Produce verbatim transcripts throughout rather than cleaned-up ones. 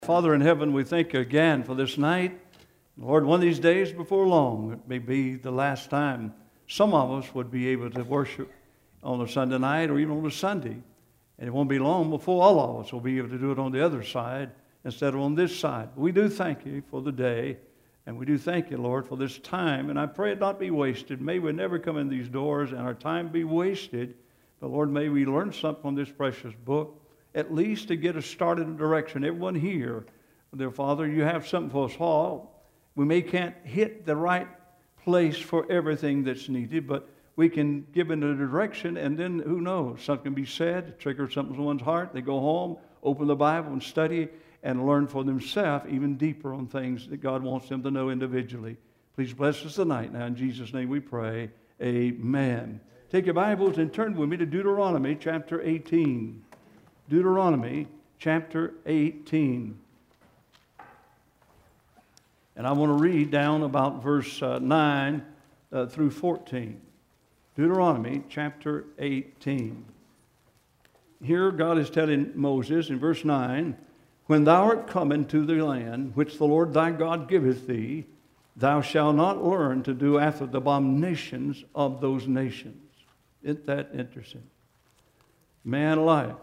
Father in heaven, we thank you again for this night. Lord, one of these days before long, it may be the last time some of us would be able to worship on a Sunday night or even on a Sunday. And it won't be long before all of us will be able to do it on the other side instead of on this side. We do thank you for the day, and we do thank you, Lord, for this time. And I pray it not be wasted. May we never come in these doors and our time be wasted. But, Lord, may we learn something from this precious book, at least to get us started in direction. Everyone here, dear Father, you have something for us all. We may can't hit the right place for everything that's needed, but we can give in a direction, and then who knows, something can be said, trigger something in someone's heart. They go home, open the Bible and study and learn for themselves even deeper on things that God wants them to know individually. Please bless us tonight. Now in Jesus' name we pray, amen. Take your Bibles and turn with me to Deuteronomy chapter eighteen. Deuteronomy chapter eighteen. And I want to read down about verse uh, nine uh, through fourteen. Deuteronomy chapter eighteen. Here God is telling Moses in verse nine, "When thou art come into the land which the Lord thy God giveth thee, thou shalt not learn to do after the abominations of those nations." Isn't that interesting? Man alive.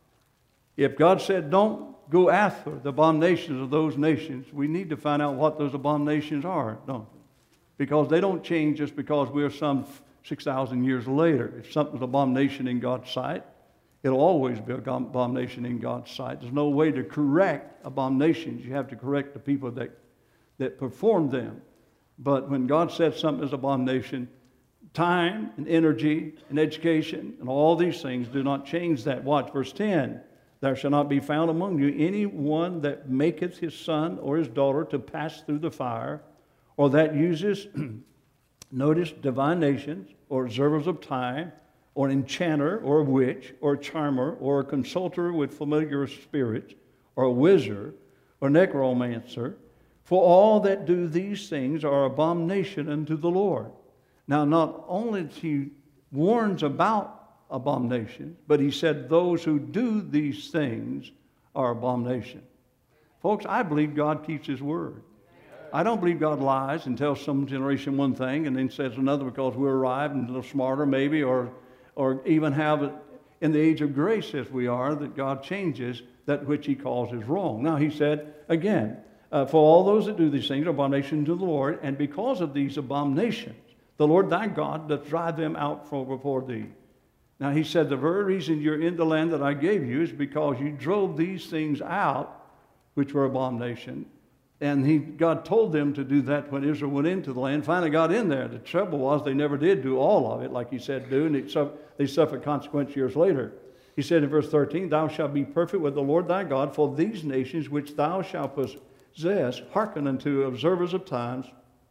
If God said don't go after the abominations of those nations, we need to find out what those abominations are, don't we? Because they don't change just because we're some six thousand years later. If something's an abomination in God's sight, it'll always be an abomination in God's sight. There's no way to correct abominations. You have to correct the people that, that perform them. But when God says something is abomination, time and energy and education and all these things do not change that. Watch verse ten. "There shall not be found among you any one that maketh his son or his daughter to pass through the fire, or that uses," notice, "divinations, or observers of time, or an enchanter, or a witch, or a charmer, or a consulter with familiar spirits, or a wizard, or necromancer. For all that do these things are abomination unto the Lord." Now, not only he warns about abomination, but he said those who do these things are abomination. Folks, I believe God keeps his word. I don't believe God lies and tells some generation one thing and then says another because we're arrived and a little smarter maybe, or, or even have it in the age of grace as we are, that God changes that which he calls is wrong. Now he said, again, uh, "For all those that do these things are abomination to the Lord, and because of these abominations, the Lord thy God doth drive them out from before thee." Now he said the very reason you're in the land that I gave you is because you drove these things out, which were abomination. And he, God told them to do that when Israel went into the land. Finally got in there. The trouble was they never did do all of it like he said do, and it, they suffered consequence years later. He said in verse thirteen, "Thou shalt be perfect with the Lord thy God, for these nations which thou shalt possess hearken unto observers of times,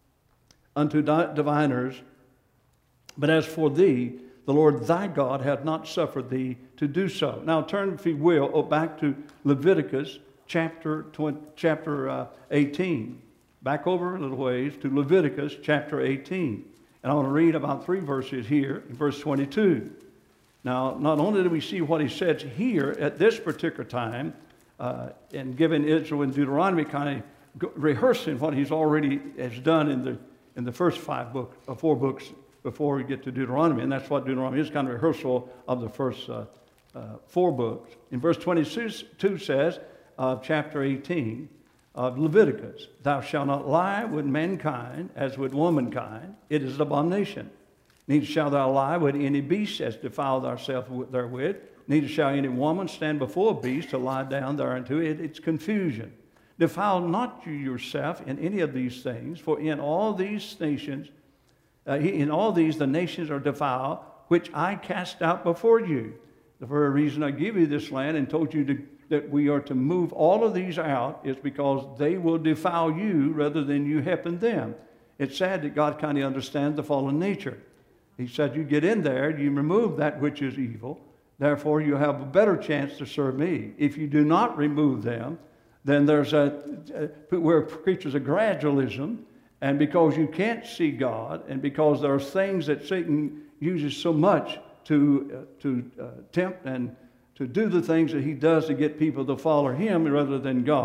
unto diviners. But as for thee, the Lord thy God hath not suffered thee to do so." Now turn, if you will, back to Leviticus chapter twenty, chapter uh, eighteen. Back over a little ways to Leviticus chapter eighteen. And I want to read about three verses here in verse twenty-two. Now, not only do we see what he says here at this particular time, uh, and giving Israel in Deuteronomy kind of rehearsing what he's already has done in the in the first five books, or four books before we get to Deuteronomy, and that's what Deuteronomy is, kind of rehearsal of the first uh, uh, four books. In verse twenty-two says of chapter eighteen of Leviticus, "Thou shalt not lie with mankind as with womankind. It is an abomination. Neither shalt thou lie with any beast as defile thyself therewith. Neither shall any woman stand before a beast to lie down thereunto. It, it's confusion. Defile not you yourself in any of these things, for in all these nations, uh, in all these the nations are defiled, which I cast out before you." The very reason I give you this land and told you to, that we are to move all of these out is because they will defile you rather than you helping them. It's sad that God kind of understands the fallen nature. He said, you get in there, you remove that which is evil, therefore you have a better chance to serve me. If you do not remove them, then there's a, a we're creatures of gradualism, and because you can't see God, and because there are things that Satan uses so much to uh, to uh, tempt and to do the things that he does to get people to follow him rather than God,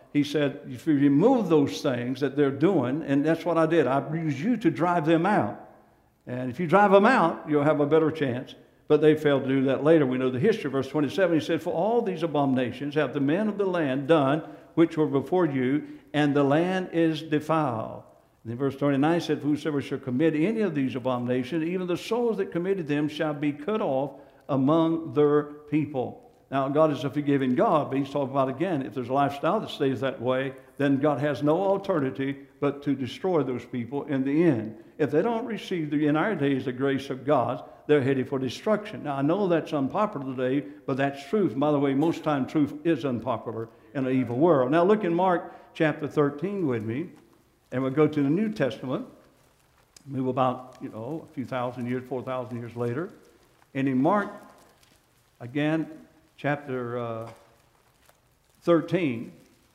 he said, if you remove those things that they're doing, and that's what I did. I used you to drive them out. And if you drive them out, you'll have a better chance. But they failed to do that later. We know the history. Verse twenty-seven, he said, for all these abominations have the men of the land done, which were before you, and the land is defiled. And then verse twenty-nine said, whosoever shall commit any of these abominations, even the souls that committed them shall be cut off among their people. Now, God is a forgiving God, but he's talking about, again, if there's a lifestyle that stays that way, then God has no alternative but to destroy those people in the end. If they don't receive, the, in our days, the grace of God, they're headed for destruction. Now, I know that's unpopular today, but that's truth. And by the way, most time truth is unpopular in an evil world. Now, look in Mark chapter thirteen with me, and we'll go to the New Testament. Move about, you know, a few thousand years, four thousand years later. And in Mark, again, chapter uh, thirteen,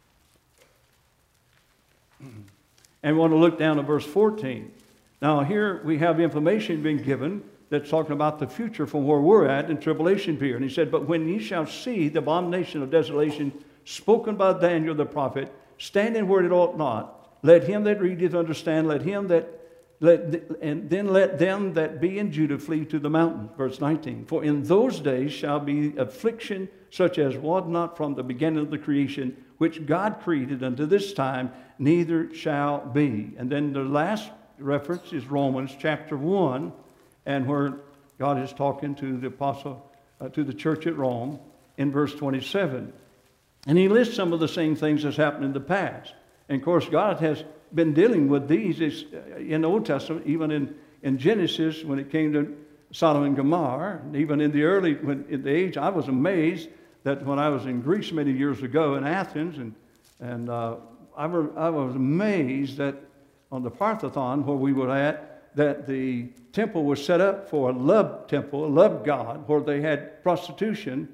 and we want to look down at verse fourteen. Now here we have information being given that's talking about the future from where we're at in tribulation period. And he said, but when ye shall see the abomination of desolation spoken by Daniel the prophet, standing where it ought not, let him that readeth understand, let him that Let, and then let them that be in Judah flee to the mountains. Verse nineteen. For in those days shall be affliction such as was not from the beginning of the creation, which God created unto this time, neither shall be. And then the last reference is Romans chapter one, and where God is talking to the apostle, uh, to the church at Rome in verse twenty-seven. And he lists some of the same things that's happened in the past. And of course, God has been dealing with these in the Old Testament, even in, in Genesis when it came to Sodom and Gomorrah, and even in the early, when, in the age, I was amazed that when I was in Greece many years ago in Athens, and, and uh, I, were, I was amazed that on the Parthenon where we were at, that the temple was set up for a love temple, a love god, where they had prostitution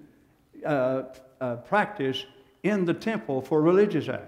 uh, uh, practice in the temple for religious acts.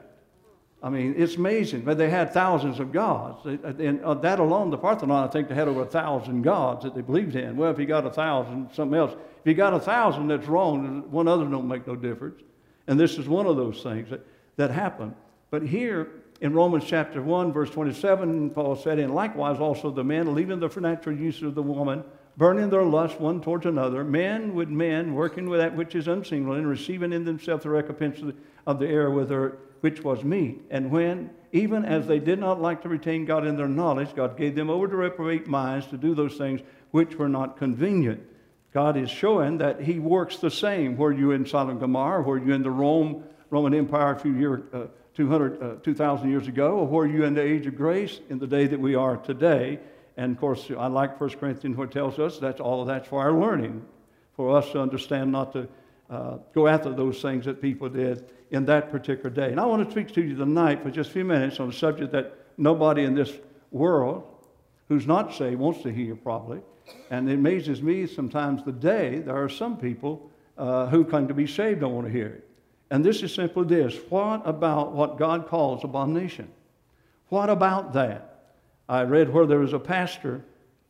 I mean, it's amazing. But they had thousands of gods. And that alone, the Parthenon, I think they had over a thousand gods that they believed in. Well, if you got a thousand, something else. If you got a thousand, that's wrong. One other don't make no difference. And this is one of those things that, that happened. But here in Romans chapter one, verse twenty-seven, Paul said, and likewise also the men, leaving the natural use of the woman, burning their lust one towards another, men with men, working with that which is unseemly, and receiving in themselves the recompense of the, of the error with her, which was meat. And when, even as they did not like to retain God in their knowledge, God gave them over to reprobate minds to do those things which were not convenient. God is showing that he works the same, where you in Sodom and Gomorrah, where you in the Rome, Roman Empire a few years, uh, two hundred, uh, two thousand years ago, or where you in the age of grace in the day that we are today. And of course, I like First Corinthians where it tells us that's all of that's for our learning, for us to understand not to uh, go after those things that people did in that particular day. And I want to speak to you tonight for just a few minutes on a subject that nobody in this world who's not saved wants to hear probably. And it amazes me sometimes the day there are some people uh, who claim to be saved don't want to hear it. And this is simply this. What about what God calls abomination? What about that? I read where there was a pastor,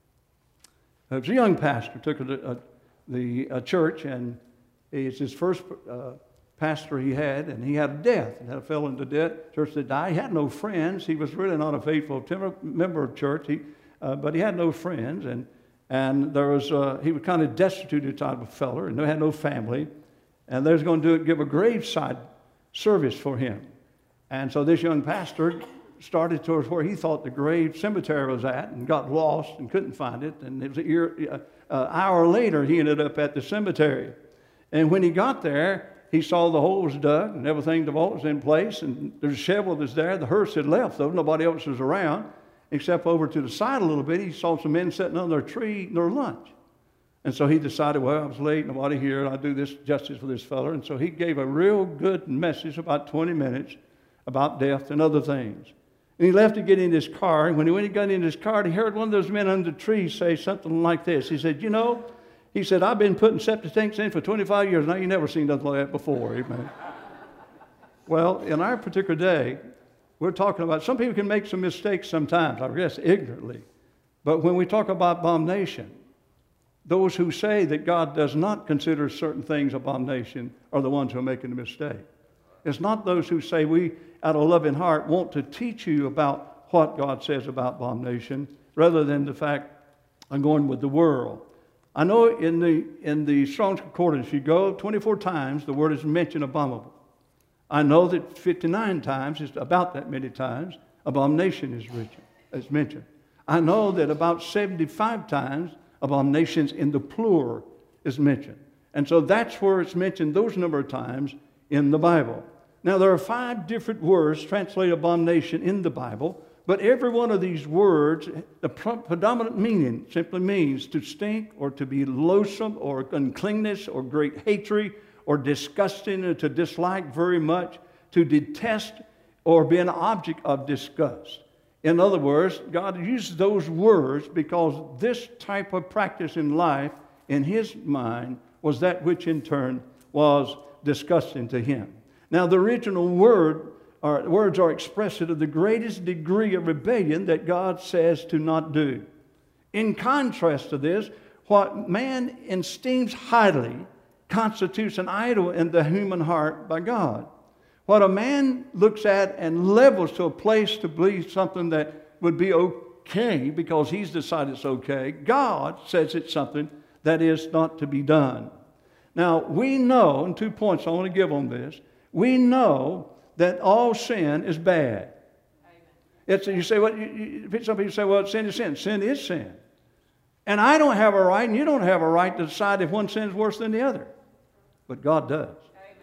it was a young pastor, took a, a, the a church, and it's his first uh, pastor he had, and he had a death, and had fell into debt, church that died. He had no friends. He was really not a faithful member of church, he, uh, but he had no friends, and and there was uh, he was kind of destitute type of feller, and they had no family, and they was going to do, give a graveside service for him, and so this young pastor started towards where he thought the grave cemetery was at, and got lost and couldn't find it, and it was an year, uh, hour later he ended up at the cemetery, and when he got there, he saw the holes dug and everything, the vault was in place, and there's a shovel that's there. The hearse had left, though. Nobody else was around, except over to the side a little bit. He saw some men sitting on their tree eating their lunch. And so he decided, well, I was late, nobody here, I'll do this justice for this feller. And so he gave a real good message, about twenty minutes, about death and other things. And he left to get in his car, and when he went and got in his car, he heard one of those men under the tree say something like this. He said, you know, He said, I've been putting septic tanks in for twenty-five years. Now, you never seen nothing like that before. Amen. Well, in our particular day, we're talking about, some people can make some mistakes sometimes, I guess ignorantly. But when we talk about abomination, those who say that God does not consider certain things abomination are the ones who are making the mistake. It's not those who say we, out of a loving heart, want to teach you about what God says about abomination, rather than the fact I'm going with the world. I know in the in the Strong's Concordance, you go twenty-four times, the word is mentioned abominable. I know that fifty-nine times, it's about that many times, abomination is, written, is mentioned. I know that about seventy-five times, abominations in the plural is mentioned. And so that's where it's mentioned those number of times in the Bible. Now, there are five different words translated abomination in the Bible, but every one of these words, the predominant meaning simply means to stink or to be loathsome or uncleanness or great hatred or disgusting or to dislike very much, to detest or be an object of disgust. In other words, God uses those words because this type of practice in life, in His mind, was that which in turn was disgusting to Him. Now, the original word or words are expressive of the greatest degree of rebellion that God says to not do. In contrast to this, what man esteems highly constitutes an idol in the human heart by God. What a man looks at and levels to a place to believe something that would be okay because he's decided it's okay, God says it's something that is not to be done. Now, we know, and two points I want to give on this, we know that all sin is bad. It's, you say, well, you, you, some people say, well, sin is sin. Sin is sin. And I don't have a right, and you don't have a right to decide if one sin is worse than the other. But God does.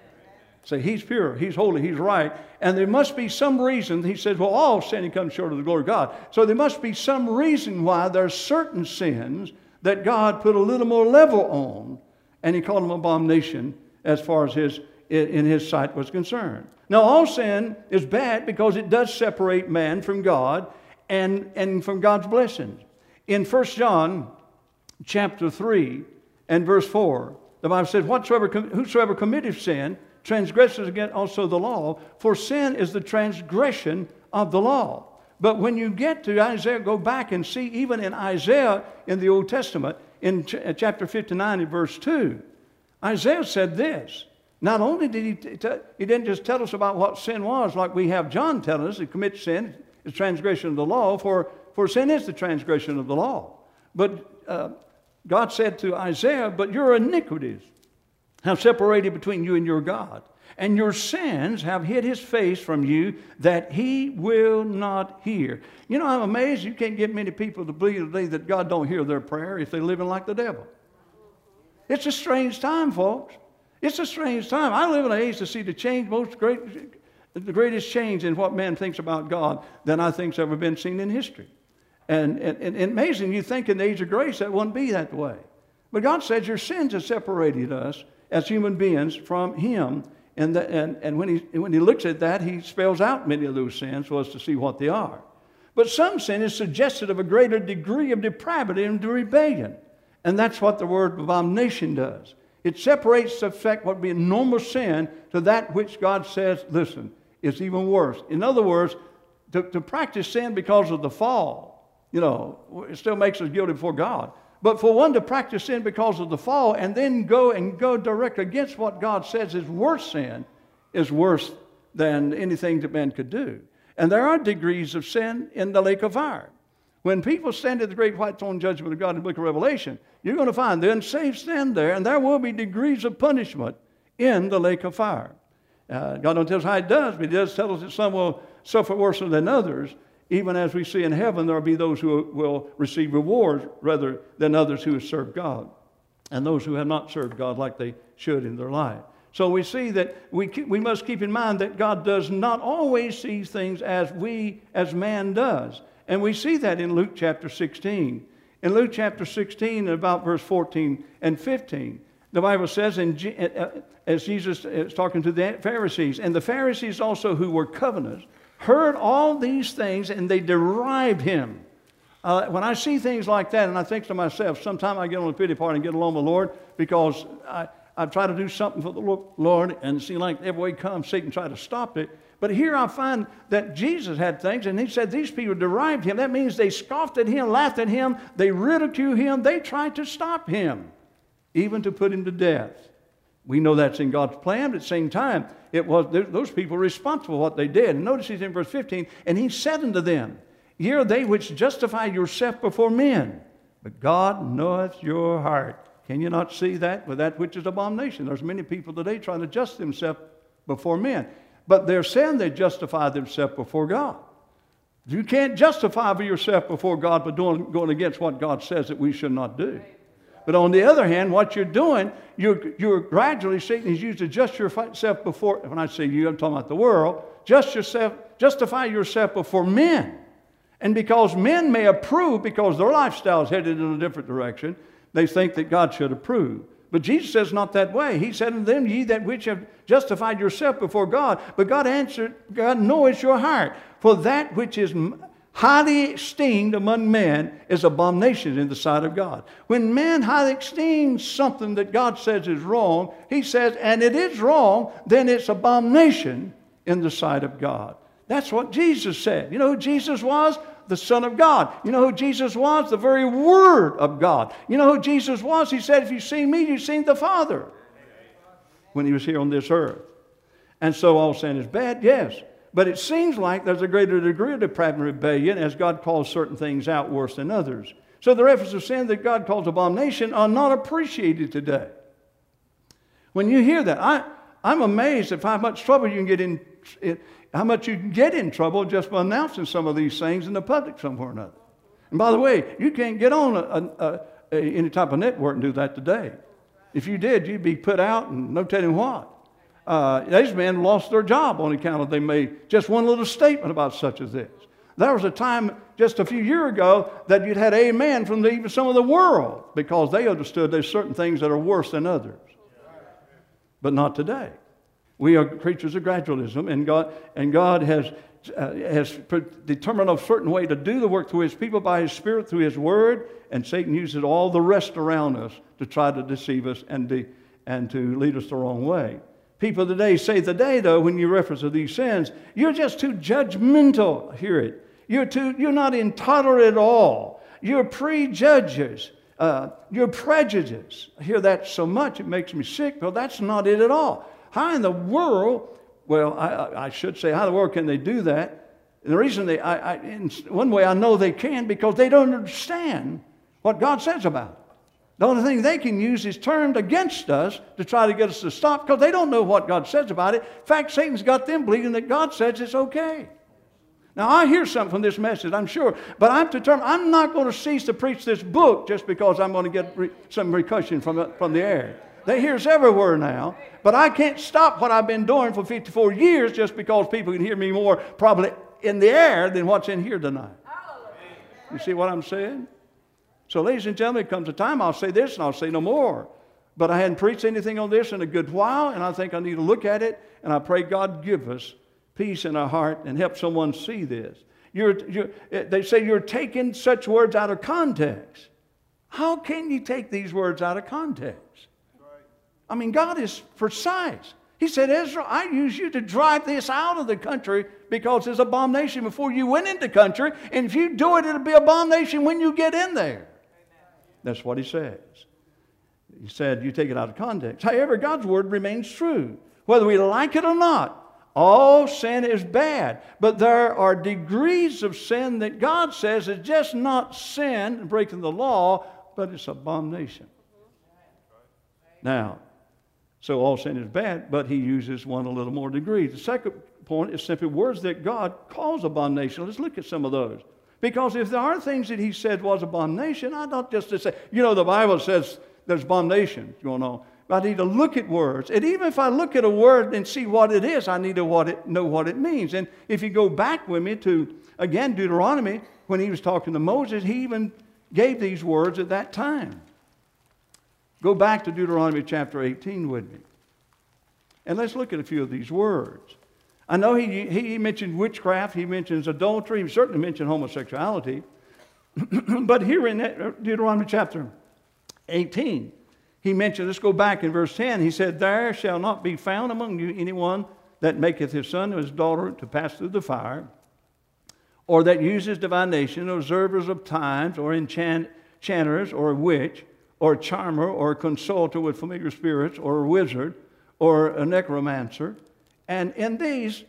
Say, He's pure, He's holy, He's right. And there must be some reason. He says, well, all sin comes short of the glory of God. So there must be some reason why there are certain sins that God put a little more level on, and He called them abomination as far as His in His sight was concerned. Now, all sin is bad because it does separate man from God and, and from God's blessings. In First John chapter three and verse four, the Bible says, Whatsoever, whosoever committeth sin transgresses against also the law, for sin is the transgression of the law. But when you get to Isaiah, go back and see, even in Isaiah in the Old Testament, in ch- chapter fifty-nine and verse two, Isaiah said this. Not only did he, t- t- he didn't just tell us about what sin was, like we have John telling us, to commit sin is transgression of the law, for, for sin is the transgression of the law. But uh, God said to Isaiah, but your iniquities have separated between you and your God, and your sins have hid His face from you, that He will not hear. You know, I'm amazed you can't get many people to believe today that God don't hear their prayer if they're living like the devil. It's a strange time, folks. It's a strange time. I live in an age to see the change, most great, the greatest change in what man thinks about God than I think's ever been seen in history. And, and, and amazing, you think in the age of grace that wouldn't be that way. But God says your sins have separated us as human beings from Him. And, the, and, and when, he, when He looks at that, He spells out many of those sins for us to see what they are. But some sin is suggested of a greater degree of depravity and rebellion. And that's what the word abomination does. It separates the effect, what would be a normal sin, to that which God says, listen, it's even worse. In other words, to, to practice sin because of the fall, you know, it still makes us guilty before God. But for one to practice sin because of the fall and then go and go direct against what God says is worse sin is worse than anything that man could do. And there are degrees of sin in the lake of fire. When people stand at the great white throne judgment of God in the book of Revelation, you're going to find the unsaved stand there, and there will be degrees of punishment in the lake of fire. Uh, God don't tell us how He does, but He does tell us that some will suffer worse than others. Even as we see in heaven, there will be those who will receive rewards rather than others who have served God, and those who have not served God like they should in their life. So we see that we, keep, we must keep in mind that God does not always see things as we, as man does. And we see that in Luke chapter sixteen. In Luke chapter sixteen, about verse fourteen and fifteen, the Bible says, in, as Jesus is talking to the Pharisees, and the Pharisees also who were covenanters heard all these things, and they derived Him. Uh, when I see things like that, and I think to myself, sometimes I get on a pity party and get along with the Lord because I, I try to do something for the Lord, and it seems like every way comes, Satan tries to stop it. But here I find that Jesus had things, and He said these people derived Him. That means they scoffed at Him, laughed at Him, they ridiculed Him, they tried to stop Him, even to put Him to death. We know that's in God's plan, but at the same time, it was those people were responsible for what they did. And notice he's in verse fifteen, and he said unto them, Ye are they which justify yourself before men, but God knoweth your heart. Can you not see that with that which is abomination? There's many people today trying to justify themselves before men. But they're saying they justify themselves before God. You can't justify for yourself before God by doing, going against what God says that we should not do. But on the other hand, what you're doing, you're, you're gradually, Satan is used to just yourself before, when I say you, I'm talking about the world, just yourself, justify yourself before men. And because men may approve, because their lifestyle is headed in a different direction, they think that God should approve. But Jesus says not that way. He said unto them, Ye that which have justified yourself before God. But God answered, God knoweth your heart. For that which is highly esteemed among men is abomination in the sight of God. When man highly esteems something that God says is wrong, he says, and it is wrong, then it's abomination in the sight of God. That's what Jesus said. You know who Jesus was? The Son of God. You know who Jesus was? The very Word of God. You know who Jesus was? He said, if you've seen me, you've seen the Father. When he was here on this earth. And so all sin is bad? Yes. But it seems like there's a greater degree of depravity and rebellion as God calls certain things out worse than others. So the reference of sin that God calls abomination are not appreciated today. When you hear that, I, I'm amazed at how much trouble you can get in, how much you can get in trouble just by announcing some of these things in the public somewhere or another. And by the way, you can't get on a, a, a, any type of network and do that today. If you did, you'd be put out and no telling what. Uh, these men lost their job on account of they made just one little statement about such as this. There was a time just a few years ago that you'd had amen from the, even some of the world because they understood there's certain things that are worse than others. But not today. We are creatures of gradualism, and God and God has uh, has determined a certain way to do the work through His people by His Spirit, through His Word, and Satan uses all the rest around us to try to deceive us and to, and to lead us the wrong way. People today say today, though, when you reference to these sins, you're just too judgmental. Hear it. You're too. You're not intolerant at all. You're prejudges. Uh, you're prejudiced. I hear that so much it makes me sick. Well, that's not it at all. How in the world? Well, I, I should say, how in the world can they do that? And the reason they, I, I, in one way, I know they can because they don't understand what God says about it. The only thing they can use is turned against us to try to get us to stop because they don't know what God says about it. In fact, Satan's got them believing that God says it's okay. Now, I hear something from this message, I'm sure, but I'm determined I'm not going to cease to preach this book just because I'm going to get re- some repercussion from the, from the air. They hear us everywhere now, but I can't stop what I've been doing for fifty-four years just because people can hear me more probably in the air than what's in here tonight. You see what I'm saying? So, ladies and gentlemen, it comes a time I'll say this and I'll say no more. But I hadn't preached anything on this in a good while, and I think I need to look at it, and I pray God give us peace in our heart and help someone see this. You're, you're, they say you're taking such words out of context. How can you take these words out of context? I mean, God is precise. He said, Ezra, I use you to drive this out of the country because it's abomination before you went into country, and if you do it, it'll be abomination when you get in there. That's what he says. He said, you take it out of context. However, God's word remains true. Whether we like it or not, all sin is bad. But there are degrees of sin that God says is just not sin, breaking the law, but it's abomination. Now, so all sin is bad, but he uses one a little more degree. The second point is simply words that God calls abomination. Let's look at some of those. Because if there are things that he said was abomination, I don't just to say, you know, the Bible says there's abomination going on. I need to look at words. And even if I look at a word and see what it is, I need to what it, know what it means. And if you go back with me to, again, Deuteronomy, when he was talking to Moses, he even gave these words at that time. Go back to Deuteronomy chapter eighteen with me. And let's look at a few of these words. I know he, he mentioned witchcraft, he mentions adultery, he certainly mentioned homosexuality. But here in Deuteronomy chapter eighteen, he mentioned, let's go back in verse ten, he said, there shall not be found among you anyone that maketh his son or his daughter to pass through the fire, or that uses divination, or observers of times, or enchant, enchanters, or a witch, or a charmer, or a consulter with familiar spirits, or a wizard, or a necromancer. And in these,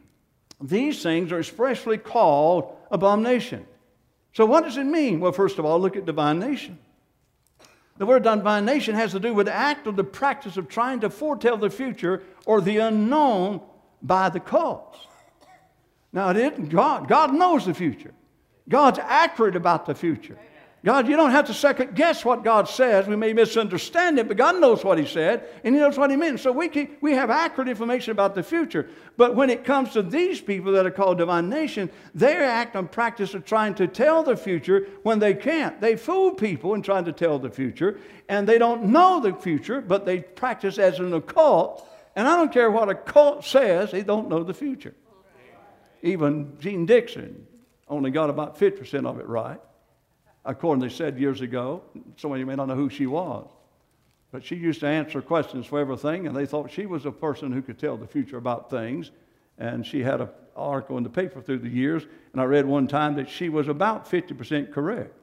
these things are expressly called abomination. So what does it mean? Well, first of all, look at divination. The word divination has to do with the act or the practice of trying to foretell the future or the unknown by the cause. Now, it isn't God. God knows the future. God's accurate about the future. God, you don't have to second guess what God says. We may misunderstand it, but God knows what He said, and He knows what He meant. So we can, we have accurate information about the future. But when it comes to these people that are called divination, they act on practice of trying to tell the future when they can't. They fool people in trying to tell the future, and they don't know the future, but they practice as an occult. And I don't care what a cult says, they don't know the future. Even Gene Dixon only got about fifty percent of it right. According to they said years ago, some of you may not know who she was, but she used to answer questions for everything, and they thought she was a person who could tell the future about things. And she had an article in the paper through the years, and I read one time that she was about fifty percent correct.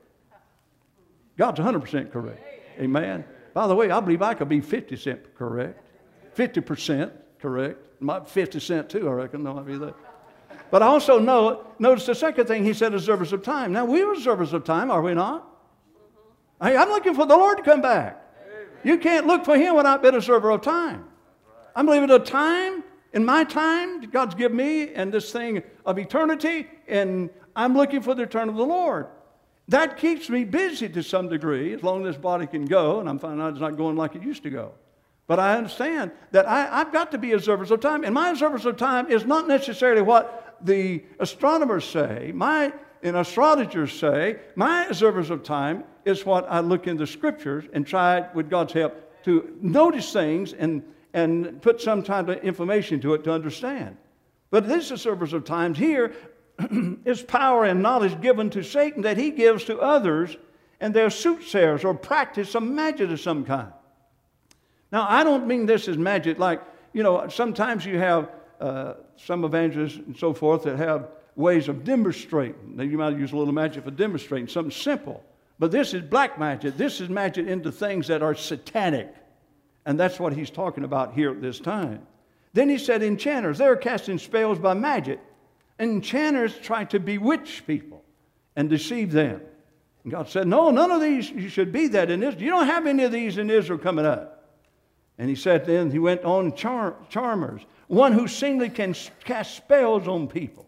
God's one hundred percent correct. Amen. By the way, I believe I could be fifty percent correct. fifty percent correct. Might fifty cent too, I reckon. No, I'll be that. But I also know, notice the second thing he said, observers of time. Now, we're observers of time, are we not? Mm-hmm. Hey, I'm looking for the Lord to come back. Amen. You can't look for Him without being an observer of time. Right. I'm believing a time, in my time, God's given me, and this thing of eternity, and I'm looking for the return of the Lord. That keeps me busy to some degree, as long as this body can go, and I'm finding out it's not going like it used to go. But I understand that I, I've got to be observers of time, and my observers of time is not necessarily what the astronomers say, my and astrologers say. My observers of time is what I look in the Scriptures and try, with God's help, to notice things and, and put some type of information to it to understand. But these observers of times here is power and knowledge given to Satan that he gives to others, and they're soothsayers or practice some magic of some kind. Now, I don't mean this as magic like, you know, sometimes you have Uh, some evangelists and so forth that have ways of demonstrating. Now, you might use a little magic for demonstrating, something simple. But this is black magic. This is magic into things that are satanic. And that's what he's talking about here at this time. Then he said enchanters. They're casting spells by magic. Enchanters try to bewitch people and deceive them. And God said, no, none of these, you should be that in Israel. You don't have any of these in Israel coming up. And he said then, he went on, char- charmers. One who seemingly can cast spells on people.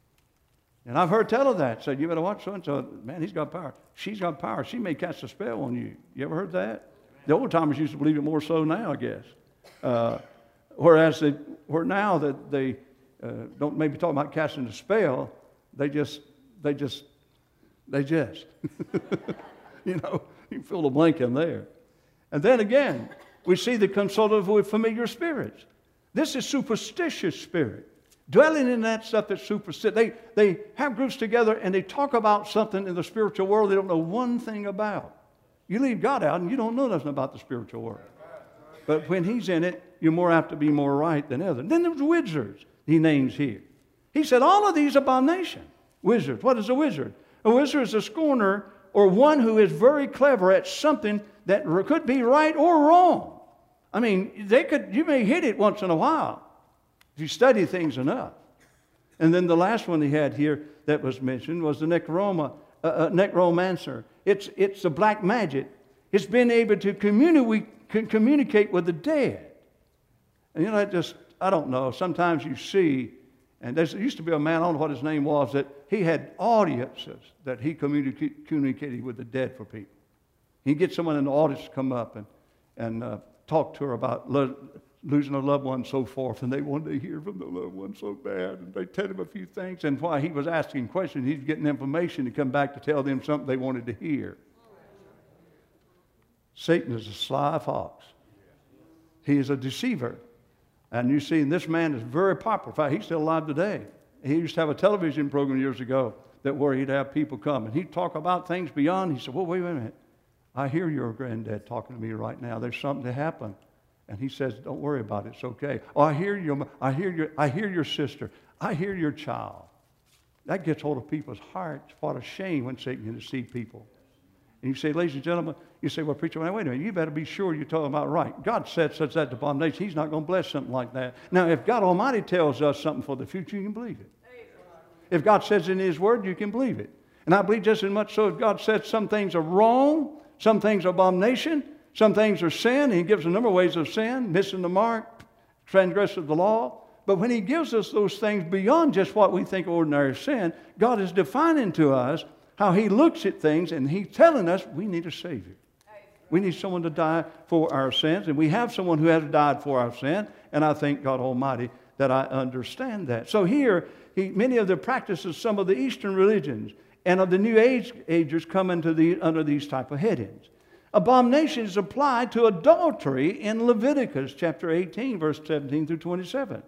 And I've heard tell of that. Said, you better watch so-and-so. Man, he's got power. She's got power. She may cast a spell on you. You ever heard that? The old timers used to believe it more so now, I guess. Uh, whereas they, where now that they uh, don't maybe talk about casting a spell, they just, they just, they just. You know, you can fill the blank in there. And then again, we see the consultative with familiar spirits. This is superstitious spirit. Dwelling in that stuff that's superstitious. They, they have groups together and they talk about something in the spiritual world they don't know one thing about. You leave God out and you don't know nothing about the spiritual world. But when He's in it, you're more apt to be more right than others. Then there's wizards He names here. He said all of these abomination. Wizards. What is a wizard? A wizard is a scorner or one who is very clever at something that could be right or wrong. I mean, they could. You may hit it once in a while if you study things enough. And then the last one he had here that was mentioned was the necroma, uh, uh, necromancer. It's it's the black magic. It's been able to communicate communicate with the dead. And you know, I just I don't know. Sometimes you see, and there used to be a man, I don't know what his name was, that he had audiences that he communicate, communicated with the dead for people. He'd get someone in the audience to come up and and. Uh, talk to her about lo- losing a loved one and so forth, and they wanted to hear from the loved one so bad, and they tell him a few things, and while he was asking questions, he's getting information to come back to tell them something they wanted to hear. Satan is a sly fox. He is a deceiver. And you see, this man is very popular. In fact, he's still alive today. He used to have a television program years ago that where he'd have people come, and he'd talk about things beyond. He said, well, wait, wait a minute. I hear your granddad talking to me right now. There's something to happen. And he says, don't worry about it. It's okay. Oh, I hear your, I hear your, I hear your sister. I hear your child. That gets hold of people's hearts. What a shame when Satan can deceive people. And you say, ladies and gentlemen, you say, well, preacher, wait a minute, you better be sure you're talking about right. God said such that abomination. He's not going to bless something like that. Now, if God Almighty tells us something for the future, you can believe it. If God says in His Word, you can believe it. And I believe just as much so if God says some things are wrong, some things are abomination, some things are sin, and He gives a number of ways of sin, missing the mark, transgress of the law. But when He gives us those things beyond just what we think ordinary sin, God is defining to us how He looks at things, and He's telling us we need a Savior. We need someone to die for our sins, and we have someone who has died for our sin, and I thank God Almighty that I understand that. So here, he, many of the practices, some of the Eastern religions, and of the New Age agers come into the, under these type of headings. Abomination is applied to adultery in Leviticus chapter eighteen, verse seventeen through twenty-seven.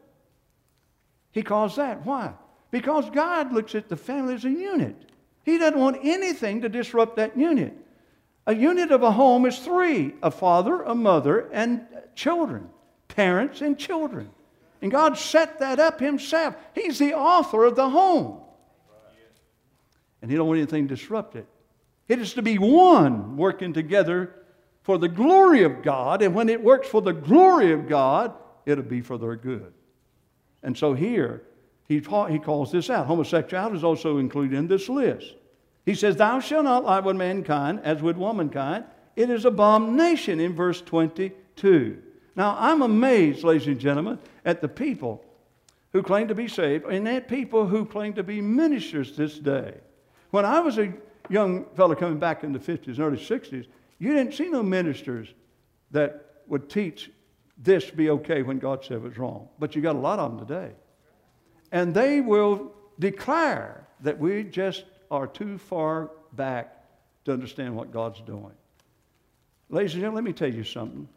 He calls that. Why? Because God looks at the family as a unit. He doesn't want anything to disrupt that unit. A unit of a home is three: a father, a mother, and children. Parents and children. And God set that up Himself. He's the author of the home. And He don't want anything to disrupt it. It is to be one working together for the glory of God. And when it works for the glory of God, it'll be for their good. And so here, he, he calls this out. Homosexuality is also included in this list. He says, thou shalt not lie with mankind as with womankind. It is abomination in verse twenty-two. Now, I'm amazed, ladies and gentlemen, at the people who claim to be saved and at people who claim to be ministers this day. When I was a young fellow coming back in the fifties and early sixties, you didn't see no ministers that would teach this be okay when God said it was wrong. But you got a lot of them today. And they will declare that we just are too far back to understand what God's doing. Ladies and gentlemen, let me tell you something.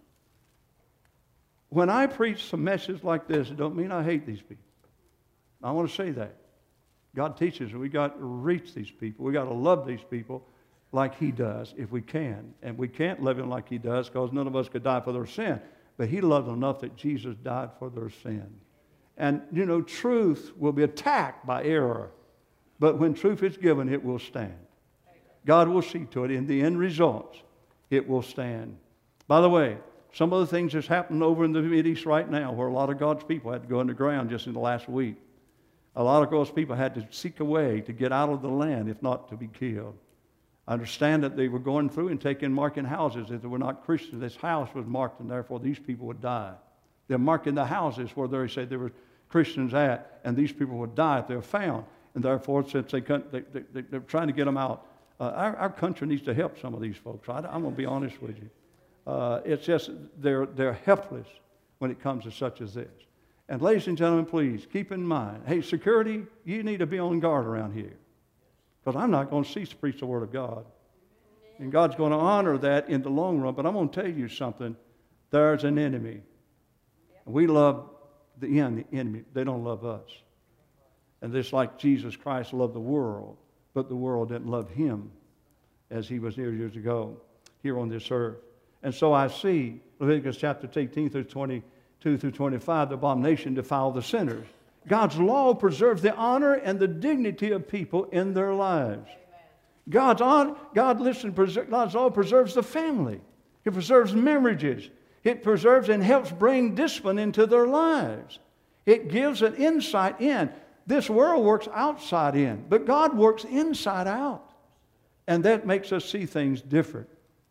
When I preach some message like this, it don't mean I hate these people. I want to say that. God teaches us we got to reach these people. We got to love these people like He does if we can. And we can't love Him like He does because none of us could die for their sin. But He loved them enough that Jesus died for their sin. And, you know, truth will be attacked by error. But when truth is given, it will stand. God will see to it. In the end results, it will stand. By the way, some of the things that's happening over in the Mideast right now, where a lot of God's people had to go underground just in the last week. A lot of God's people had to seek a way to get out of the land, if not to be killed. I understand that they were going through and taking, marking houses if they were not Christians. This house was marked, and therefore these people would die. They're marking the houses where they said there were Christians at, and these people would die if they were found. And therefore, since they, they, they, they're trying to get them out, uh, our, our country needs to help some of these folks. I, I'm going to be honest with you. Uh, it's just they're, they're helpless when it comes to such as this. And ladies and gentlemen, please keep in mind, hey, security, you need to be on guard around here. Because I'm not going to cease to preach the Word of God. And God's going to honor that in the long run. But I'm going to tell you something. There's an enemy. We love the enemy. They don't love us. And just like Jesus Christ loved the world, but the world didn't love Him as He was here years ago here on this earth. And so I see Leviticus chapter eighteen through twenty-two through twenty-five, the abomination defile the sinners. God's law preserves the honor and the dignity of people in their lives. God's, on, God, listen, preser, God's law preserves the family. It preserves marriages. It preserves and helps bring discipline into their lives. It gives an insight in. This world works outside in, but God works inside out. And that makes us see things different.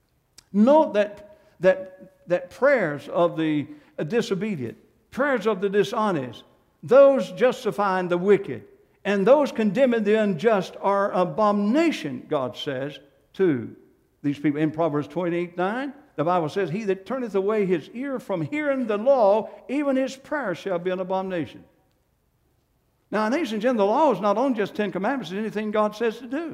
Note that, that, that prayers of the disobedient, prayers of the dishonest, those justifying the wicked, and those condemning the unjust are abomination, God says, to these people. In Proverbs twenty-eight nine, the Bible says, he that turneth away his ear from hearing the law, even his prayer shall be an abomination. Now, ladies and gentlemen, the law is not only just Ten Commandments, it's anything God says to do.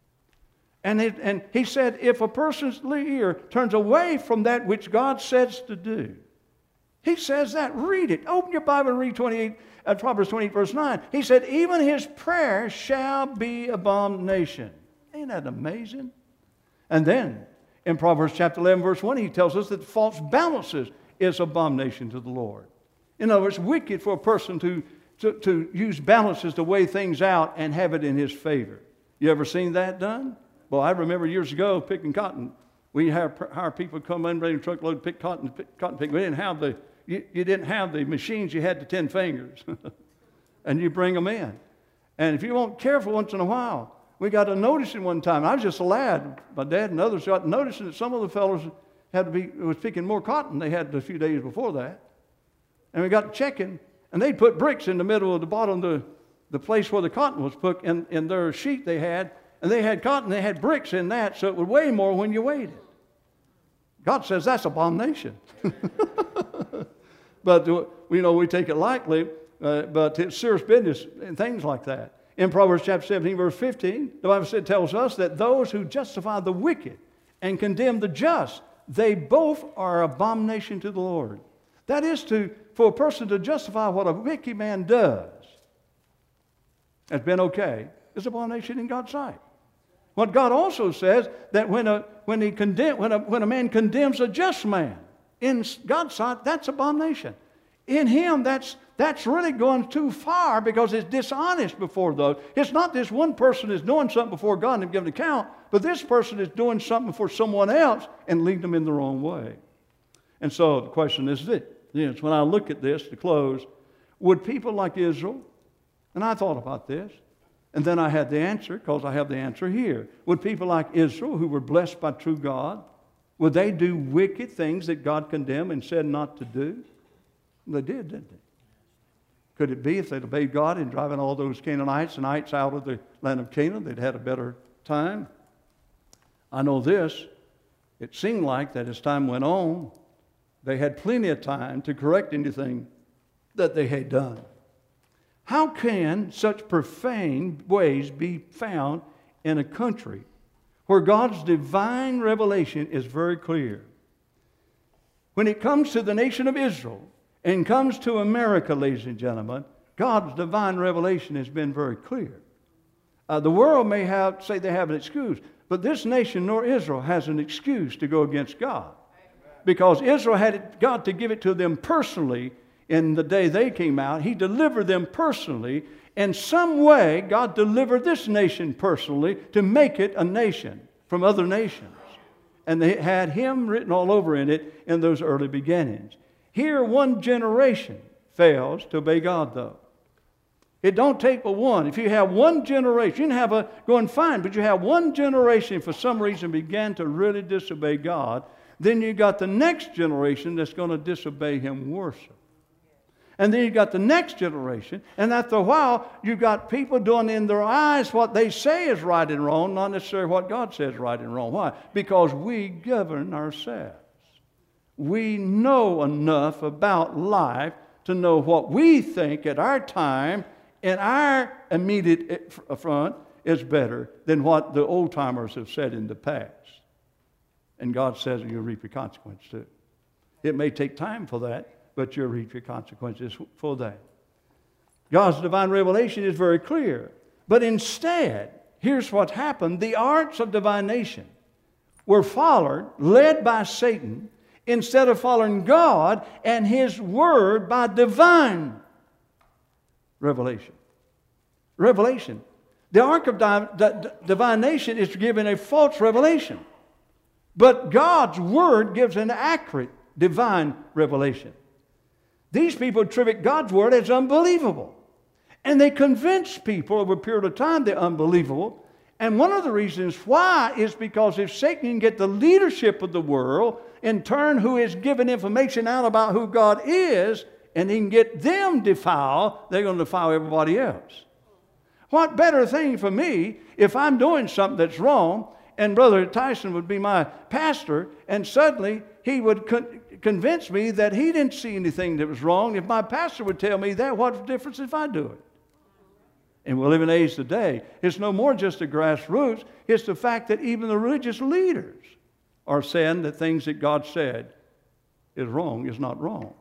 And, it, and he said, if a person's ear turns away from that which God says to do, he says that. Read it. Open your Bible and read twenty-eight, uh, Proverbs twenty-eight, verse nine. He said, even his prayer shall be abomination. Ain't that amazing? And then, in Proverbs chapter eleven, verse one, he tells us that false balances is abomination to the Lord. In other words, it's wicked for a person to, to, to use balances to weigh things out and have it in his favor. You ever seen that done? Well, I remember years ago picking cotton. We hire, hire people to come in, bring a truckload to pick cotton, pick, cotton pick. We didn't have the, you, you didn't have the machines. You had the ten fingers. And you bring them in. And if you weren't careful once in a while, we got to noticing one time. I was just a lad. My dad and others got noticing that some of the fellows had to be, was picking more cotton they had a few days before that. And we got checking, and they'd put bricks in the middle of the bottom of the, the place where the cotton was put in, in their sheet they had. And they had cotton, they had bricks in that, so it would weigh more when you weighed it. God says that's abomination. But, you know, we take it lightly. Uh, but it's serious business and things like that. In Proverbs chapter seventeen, verse fifteen, the Bible said, tells us that those who justify the wicked and condemn the just, they both are abomination to the Lord. That is to, for a person to justify what a wicked man does, has been okay, is abomination in God's sight. What God also says, that when a, when he condemn, when a, when a man condemns a just man, in God's sight, that's abomination. In him, that's That's really going too far because it's dishonest before those. It's not this one person is doing something before God and giving an account, but this person is doing something for someone else and leading them in the wrong way. And so the question is this. Yes, when I look at this to close, would people like Israel, and I thought about this, and then I had the answer because I have the answer here. Would people like Israel who were blessed by true God, would they do wicked things that God condemned and said not to do? They did, didn't they? Could it be if they'd obeyed God in driving all those Canaanites and ites out of the land of Canaan, they'd had a better time? I know this. It seemed like that as time went on, they had plenty of time to correct anything that they had done. How can such profane ways be found in a country where God's divine revelation is very clear? When it comes to the nation of Israel, and comes to America, ladies and gentlemen, God's divine revelation has been very clear. Uh, the world may have say they have an excuse, but this nation nor Israel has an excuse to go against God. Because Israel had God to give it to them personally in the day they came out. He delivered them personally. In some way, God delivered this nation personally to make it a nation from other nations. And they had Him written all over in it in those early beginnings. Here, one generation fails to obey God, though. It don't take but one. If you have one generation, you can have a going fine, but you have one generation for some reason began to really disobey God, then you got the next generation that's going to disobey Him worse. And then you got the next generation, and after a while, you got people doing in their eyes what they say is right and wrong, not necessarily what God says is right and wrong. Why? Because we govern ourselves. We know enough about life to know what we think at our time in our immediate front is better than what the old-timers have said in the past. And God says you'll reap your consequence too. It may take time for that, but you'll reap your consequences for that. God's divine revelation is very clear. But instead, here's what happened. The arts of divination were followed, led by Satan, instead of following God and His Word by divine revelation. Revelation. The ark of di- di- divination is given a false revelation. But God's Word gives an accurate divine revelation. These people attribute God's Word as unbelievable. And they convince people over a period of time they're unbelievable. And one of the reasons why is because if Satan can get the leadership of the world, in turn who is giving information out about who God is, and he can get them defiled, they're going to defile everybody else. What better thing for me if I'm doing something that's wrong, and Brother Tyson would be my pastor, and suddenly he would con- convince me that he didn't see anything that was wrong. If my pastor would tell me that, what's the difference if I do it? And we live in an age today, it's no more just the grassroots, it's the fact that even the religious leaders are saying that things that God said is wrong is not wrong.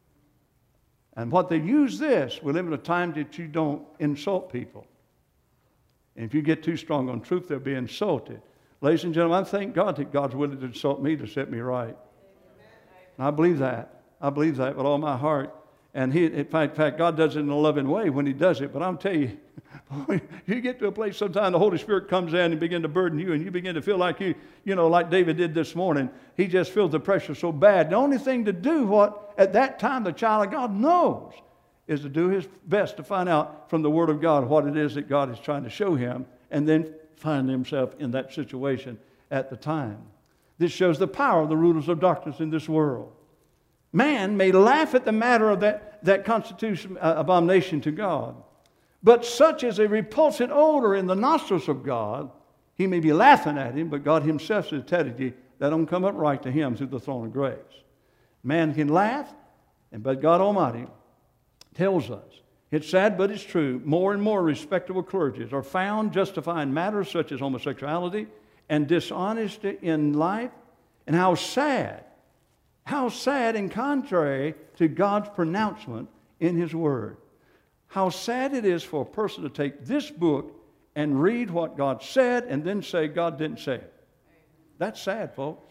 And what they use this, we live in a time that you don't insult people. And if you get too strong on truth, they'll be insulted. Ladies and gentlemen, I thank God that God's willing to insult me to set me right. And I believe that. I believe that with all my heart. And he, in fact, in fact, God does it in a loving way when he does it. But I'm telling you, boy, you get to a place sometime the Holy Spirit comes in and begin to burden you, and you begin to feel like you, you know, like David did this morning. He just feels the pressure so bad. The only thing to do what at that time the child of God knows is to do his best to find out from the Word of God what it is that God is trying to show him, and then find himself in that situation at the time. This shows the power of the rulers of darkness in this world. Man may laugh at the matter of that, that constitution uh, abomination to God, but such is a repulsive odor in the nostrils of God, he may be laughing at him, but God himself has telling you that don't come up right to him through the throne of grace. Man can laugh, and but God Almighty tells us, it's sad but it's true, more and more respectable clergies are found justifying matters such as homosexuality and dishonesty in life, and how sad How sad and contrary to God's pronouncement in His Word. How sad it is for a person to take this book and read what God said and then say God didn't say it. That's sad, folks.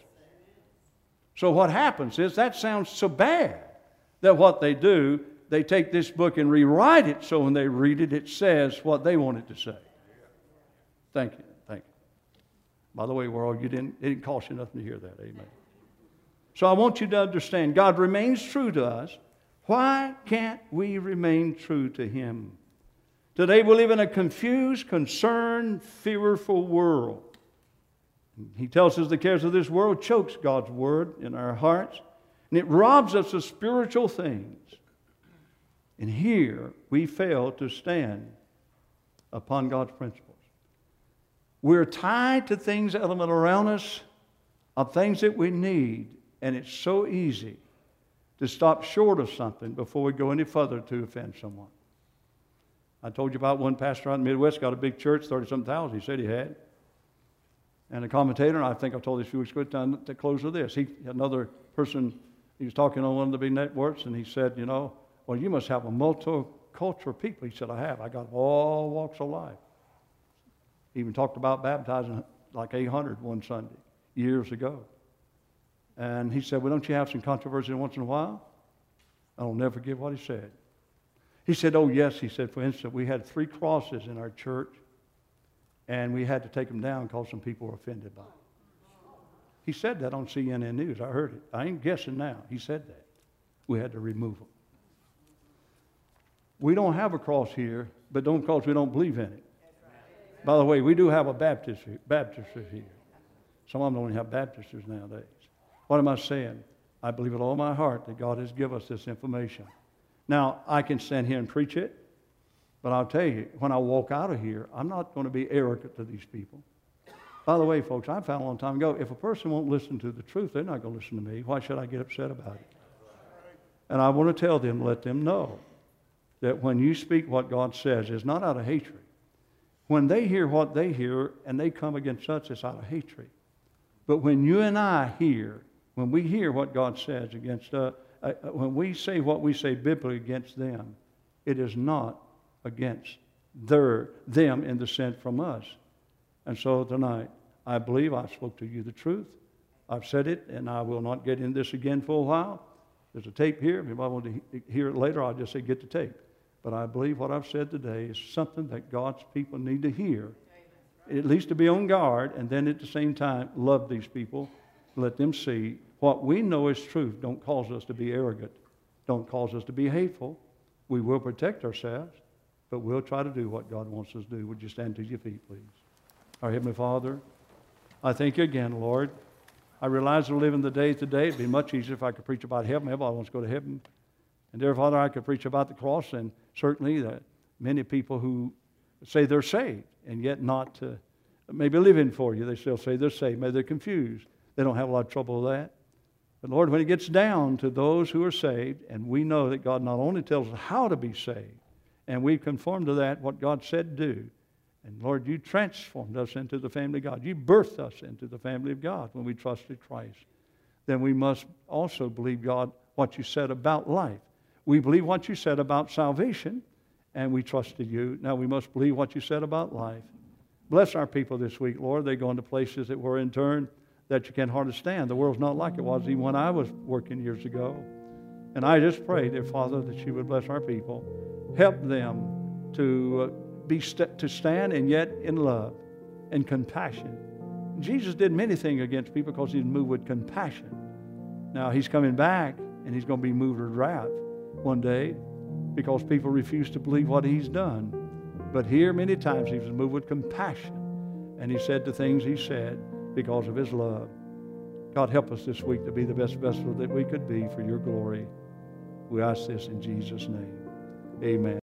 So what happens is that sounds so bad that what they do, they take this book and rewrite it so when they read it, it says what they want it to say. Thank you. Thank you. By the way, world, you didn't, it didn't cost you nothing to hear that. Amen. So I want you to understand, God remains true to us. Why can't we remain true to Him? Today we live in a confused, concerned, fearful world. He tells us the cares of this world chokes God's Word in our hearts, and it robs us of spiritual things. And here we fail to stand upon God's principles. We're tied to things, element around us, of things that we need. And it's so easy to stop short of something before we go any further to offend someone. I told you about one pastor out in the Midwest, got a big church, thirty-something thousand, he said he had. And a commentator, and I think I told this a few weeks ago, time to close with this. He, another person, he was talking on one of the big networks, and he said, you know, well, you must have a multicultural people. He said, I have. I got all walks of life. He even talked about baptizing like eight hundred one Sunday, years ago. And he said, well, don't you have some controversy once in a while? I'll never forget what he said. He said, oh, yes. He said, for instance, we had three crosses in our church, and we had to take them down because some people were offended by it. He said that on C N N News. I heard it. I ain't guessing now. He said that. We had to remove them. We don't have a cross here, but don't because we don't believe in it. By the way, we do have a baptistry, baptistry here. Some of them don't even have baptistries nowadays. What am I saying? I believe with all my heart that God has given us this information. Now, I can stand here and preach it, but I'll tell you, when I walk out of here, I'm not going to be arrogant to these people. By the way, folks, I found a long time ago, if a person won't listen to the truth, they're not going to listen to me. Why should I get upset about it? And I want to tell them, let them know that when you speak what God says, it's not out of hatred. When they hear what they hear and they come against us, it's out of hatred. But when you and I hear, when we hear what God says against us, uh, uh, when we say what we say biblically against them, it is not against their, them in the sense from us. And so tonight, I believe I spoke to you the truth. I've said it, and I will not get in this again for a while. There's a tape here. If anybody wants to hear it later, I'll just say get the tape. But I believe what I've said today is something that God's people need to hear, at least to be on guard, and then at the same time, love these people. Let them see what we know is truth. Don't cause us to be arrogant. Don't cause us to be hateful. We will protect ourselves, but we'll try to do what God wants us to do. Would you stand to your feet, please? Our Heavenly Father, I thank you again, Lord. I realize we're living the day today. It'd be much easier if I could preach about heaven. Everybody wants to go to heaven. And dear Father, I could preach about the cross, and certainly that many people who say they're saved and yet not uh, maybe living for you, they still say they're saved. Maybe they're confused. They don't have a lot of trouble with that. But Lord, when it gets down to those who are saved, and we know that God not only tells us how to be saved, and we conform to that, what God said do. And Lord, you transformed us into the family of God. You birthed us into the family of God when we trusted Christ. Then we must also believe, God, what you said about life. We believe what you said about salvation, and we trusted you. Now we must believe what you said about life. Bless our people this week, Lord. They go into places that were in turn that you can't hardly stand. The world's not like it was even when I was working years ago. And I just pray, dear Father, that you would bless our people. Help them to uh, be st- to stand and yet in love and compassion. Jesus did many things against people because he was moved with compassion. Now he's coming back and he's going to be moved with wrath one day because people refuse to believe what he's done. But here many times he was moved with compassion and he said the things he said because of his love. God, help us this week to be the best vessel that we could be for your glory. We ask this in Jesus' name. Amen.